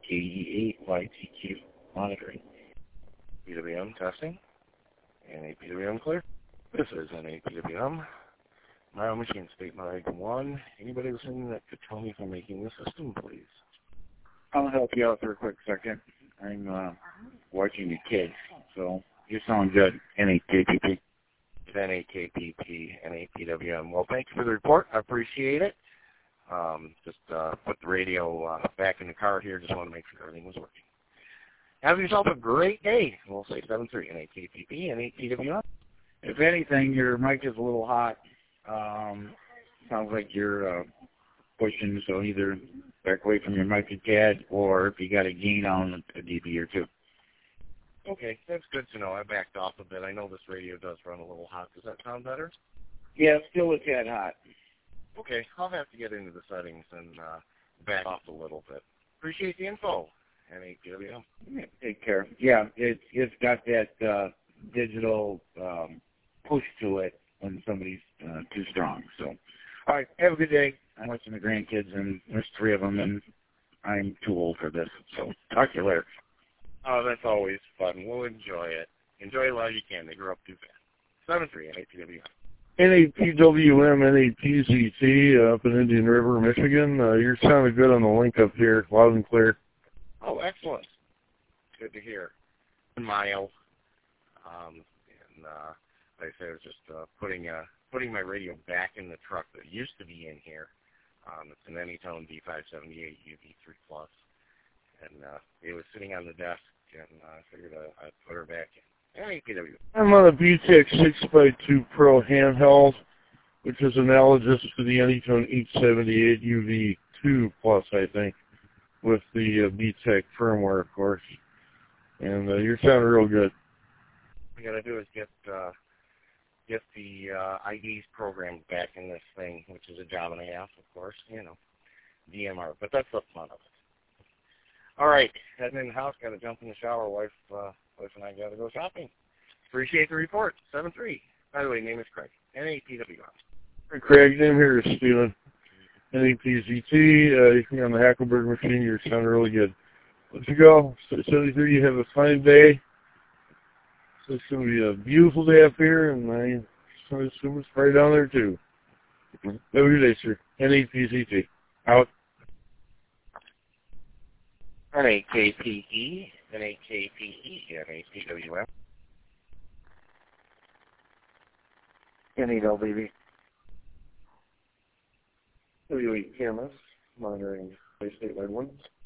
KE8YTQ monitoring. PWM testing. NAPWM clear. This is NAPWM. Mile Michigan State Mag 1. Anybody listening that could tell me if I'm making the system, please? I'll help you out for a quick second. I'm watching the kids, so you sound good. NAKPP. NAKPP, NAPWM. Well, thank you for the report. I appreciate it. Just put the radio back in the car here. Just want to make sure everything was working. Have yourself a great day. We'll say 7-3, NAKPP, NAPWM. If anything, your mic is a little hot. Sounds like you're pushing, so either back away from your mic a tad, or if you got a gain on a dB or two. Okay, that's good to know. I backed off a bit. I know this radio does run a little hot. Does that sound better? Yeah, it's still a tad hot. Okay, I'll have to get into the settings and back off a little bit. Appreciate the info. NAPWM. Yeah, take care. Yeah, it's got that digital push to it when somebody's too strong. So, all right, have a good day. I'm watching the grandkids, and there's 3 of them, and I'm too old for this. So, talk to you later. Oh, that's always fun. We'll enjoy it. Enjoy it while you can. They grow up too fast. 7-3, NAPWM. NAPWM, NAPZT up in Indian River, Michigan. You're sounding good on the link up here, loud and clear. Oh, excellent. Good to hear. Mile. And like I said, I was just putting my radio back in the truck that used to be in here. It's an Anytone D578 UV3 Plus, and it was sitting on the desk, and I figured I'd put her back in. NAPW. I'm on a BTEC 6x2 Pro handheld, which is analogous to the Anytone 878 UV2 Plus, I think, with the BTEC firmware, of course. And you're sounding real good. What we got to do is get the IDs programmed back in this thing, which is a job and a half, of course, DMR. But that's the fun of it. All right, heading in the house, got to jump in the shower. Wife and I got to go shopping. Appreciate the report. 7-3. By the way, name is Craig. NAPWM. Craig, name here is Steven. NAPZT. You're on the Hackleberg machine. You're sounding really good. Let's go. 73. You have a fine day. So it's going to be a beautiful day up here, and I assume it's right down there, too. Have a good day, sir. NAPZT. Out. NAKPE, NAPWM. NEWB. WE cameras, monitoring State Line 1.